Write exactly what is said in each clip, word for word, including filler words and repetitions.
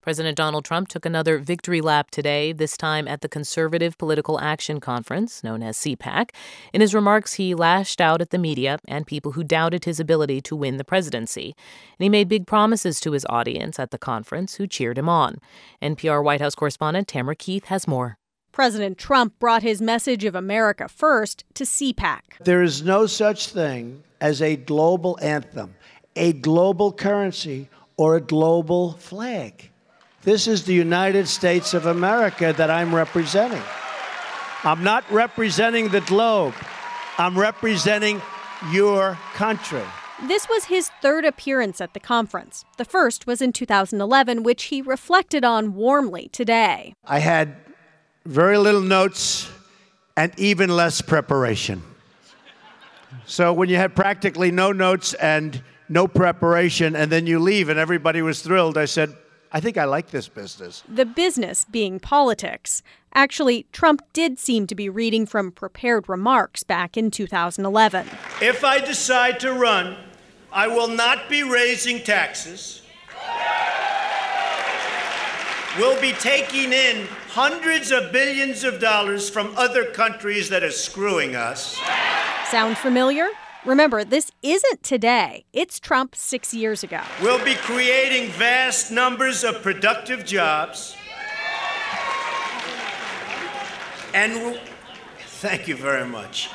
President Donald Trump took another victory lap today, this time at the Conservative Political Action Conference, known as C PAC. In his remarks, he lashed out at the media and people who doubted his ability to win the presidency. And he made big promises to his audience at the conference, who cheered him on. N P R White House correspondent Tamara Keith has more. President Trump brought his message of America first to C PAC. There is no such thing as a global anthem, a global currency, or a global flag. This is the United States of America that I'm representing. I'm not representing the globe. I'm representing your country. This was his third appearance at the conference. The first was in two thousand eleven, which he reflected on warmly today. I had very little notes and even less preparation. So when you had practically no notes and no preparation, and then you leave and everybody was thrilled, I said, I think I like this business. The business being politics. Actually, Trump did seem to be reading from prepared remarks back in two thousand eleven. If I decide to run, I will not be raising taxes. We'll be taking in hundreds of billions of dollars from other countries that are screwing us. Sound familiar? Remember, this isn't today. It's Trump six years ago. We'll be creating vast numbers of productive jobs. And we'll, thank you very much.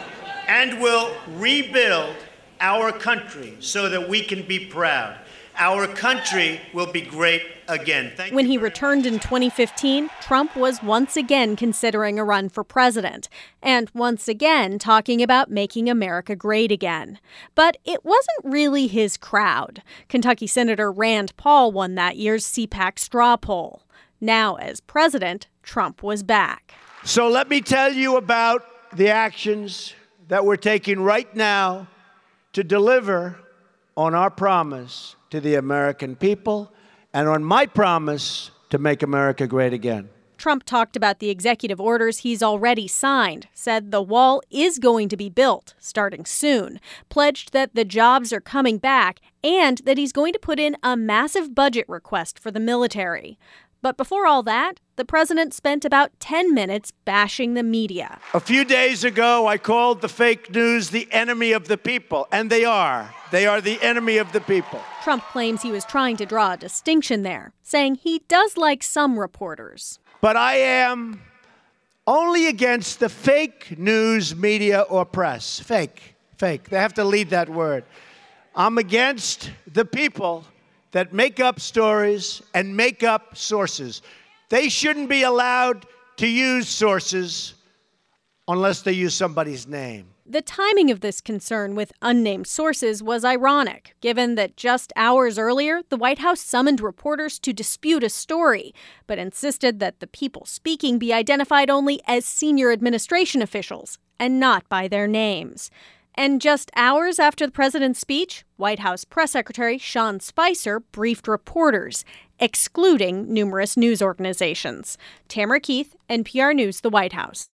And we'll rebuild our country so that we can be proud. Our country will be great again. Thank when you he very returned much. in twenty fifteen, Trump was once again considering a run for president and once again talking about making America great again. But it wasn't really his crowd. Kentucky Senator Rand Paul won that year's C PAC straw poll. Now, as president, Trump was back. So let me tell you about the actions that we're taking right now to deliver on our promise to the American people and on my promise to make America great again. Trump talked about the executive orders he's already signed, said the wall is going to be built starting soon, pledged that the jobs are coming back, and that he's going to put in a massive budget request for the military. But before all that, the president spent about ten minutes bashing the media. A few days ago, I called the fake news the enemy of the people, and they are. They are the enemy of the people. Trump claims he was trying to draw a distinction there, saying he does like some reporters. But I am only against the fake news media or press. Fake, fake. They have to lead that word. I'm against the people that make up stories and make up sources. They shouldn't be allowed to use sources unless they use somebody's name. The timing of this concern with unnamed sources was ironic, given that just hours earlier, the White House summoned reporters to dispute a story, but insisted that the people speaking be identified only as senior administration officials and not by their names. And just hours after the president's speech, White House Press Secretary Sean Spicer briefed reporters, excluding numerous news organizations. Tamara Keith, N P R News, the White House.